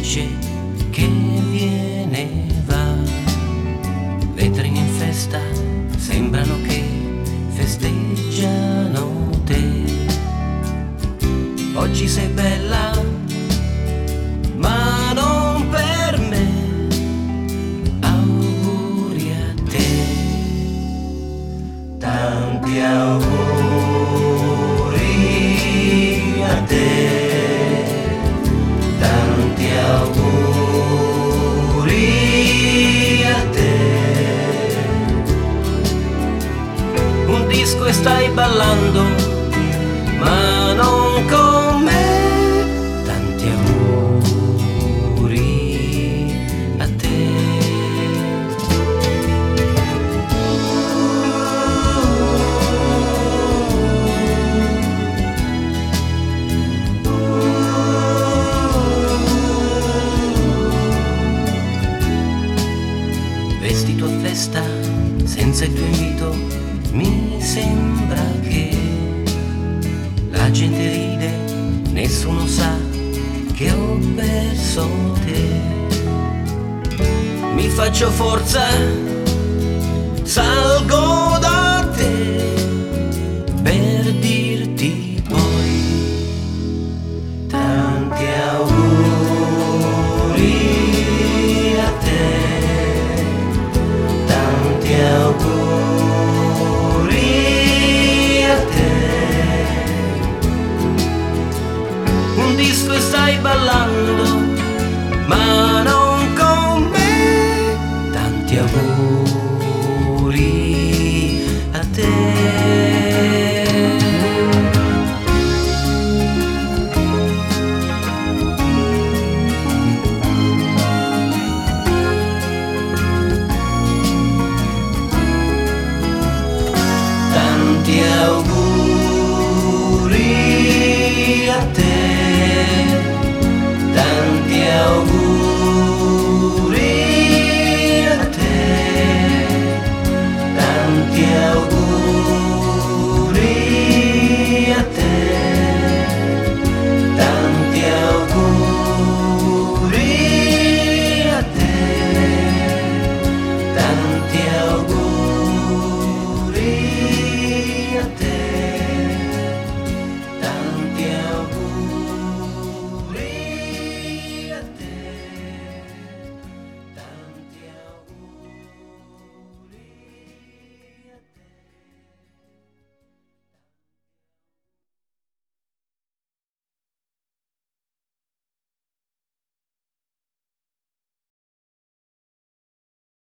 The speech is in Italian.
dice che viene e va. Vetrine in festa sembrano che festeggiano te. Oggi sei bella, ma non per me. Auguri a te, tanti auguri a te, tanti auguri a te. Un disco e stai ballando, ma non con me. Tanti auguri a te. Vestito a festa senza il tuo invito, mi sembra che la gente ride, nessuno sa che ho perso te. Mi faccio forza, salgo